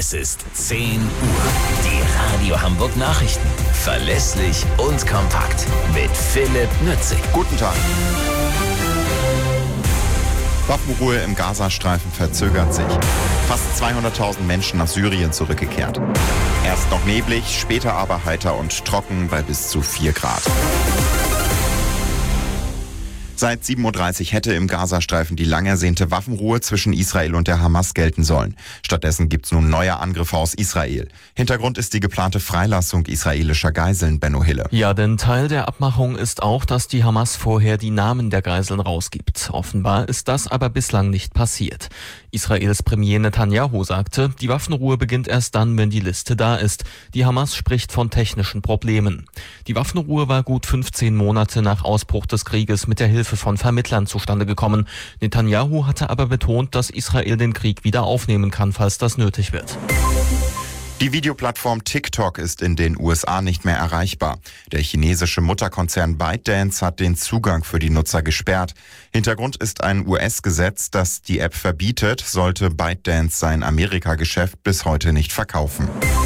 Es ist 10 Uhr. Die Radio Hamburg Nachrichten. Verlässlich und kompakt. Mit Philipp Nützig. Guten Tag. Waffenruhe im Gazastreifen verzögert sich. Fast 200.000 Menschen nach Syrien zurückgekehrt. Erst noch neblig, später aber heiter und trocken bei bis zu 4 Grad. Seit 7.30 Uhr hätte im Gazastreifen die lang ersehnte Waffenruhe zwischen Israel und der Hamas gelten sollen. Stattdessen gibt's nun neue Angriffe aus Israel. Hintergrund ist die geplante Freilassung israelischer Geiseln, Benno Hille. Ja, denn Teil der Abmachung ist auch, dass die Hamas vorher die Namen der Geiseln rausgibt. Offenbar ist das aber bislang nicht passiert. Israels Premier Netanyahu sagte, die Waffenruhe beginnt erst dann, wenn die Liste da ist. Die Hamas spricht von technischen Problemen. Die Waffenruhe war gut 15 Monate nach Ausbruch des Krieges mit der Hilfe von Vermittlern zustande gekommen. Netanyahu hatte aber betont, dass Israel den Krieg wieder aufnehmen kann, falls das nötig wird. Die Videoplattform TikTok ist in den USA nicht mehr erreichbar. Der chinesische Mutterkonzern ByteDance hat den Zugang für die Nutzer gesperrt. Hintergrund ist ein US-Gesetz, das die App verbietet, sollte ByteDance sein Amerika-Geschäft bis heute nicht verkaufen.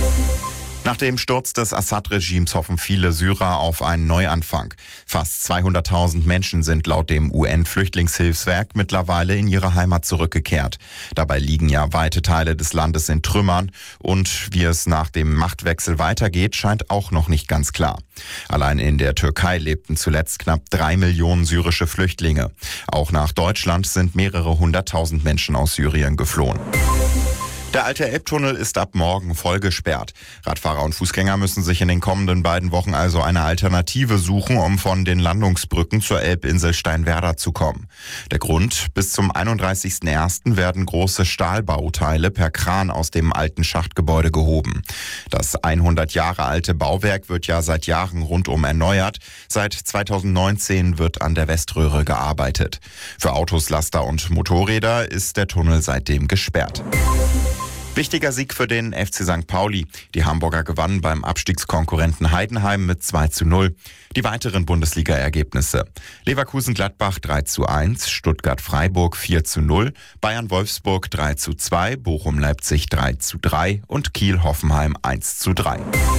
Nach dem Sturz des Assad-Regimes hoffen viele Syrer auf einen Neuanfang. Fast 200.000 Menschen sind laut dem UN-Flüchtlingshilfswerk mittlerweile in ihre Heimat zurückgekehrt. Dabei liegen ja weite Teile des Landes in Trümmern und wie es nach dem Machtwechsel weitergeht, scheint auch noch nicht ganz klar. Allein in der Türkei lebten zuletzt knapp 3 Millionen syrische Flüchtlinge. Auch nach Deutschland sind mehrere 100.000 Menschen aus Syrien geflohen. Der alte Elbtunnel ist ab morgen voll gesperrt. Radfahrer und Fußgänger müssen sich in den kommenden beiden Wochen also eine Alternative suchen, um von den Landungsbrücken zur Elbinsel Steinwerder zu kommen. Der Grund: bis zum 31.01. werden große Stahlbauteile per Kran aus dem alten Schachtgebäude gehoben. Das 100 Jahre alte Bauwerk wird ja seit Jahren rundum erneuert. Seit 2019 wird an der Weströhre gearbeitet. Für Autos, Laster und Motorräder ist der Tunnel seitdem gesperrt. Wichtiger Sieg für den FC St. Pauli. Die Hamburger gewannen beim Abstiegskonkurrenten Heidenheim mit 2:0. Die weiteren Bundesliga-Ergebnisse: Leverkusen-Gladbach 3:1, Stuttgart-Freiburg 4:0, Bayern-Wolfsburg 3:2, Bochum-Leipzig 3:3 und Kiel-Hoffenheim 1:3.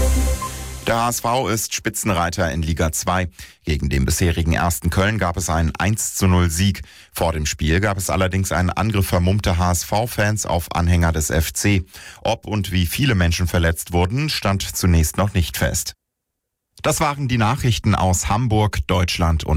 Der HSV ist Spitzenreiter in Liga 2. Gegen den bisherigen 1. Köln gab es einen 1:0 Sieg. Vor dem Spiel gab es allerdings einen Angriff vermummter HSV-Fans auf Anhänger des FC. Ob und wie viele Menschen verletzt wurden, stand zunächst noch nicht fest. Das waren die Nachrichten aus Hamburg, Deutschland und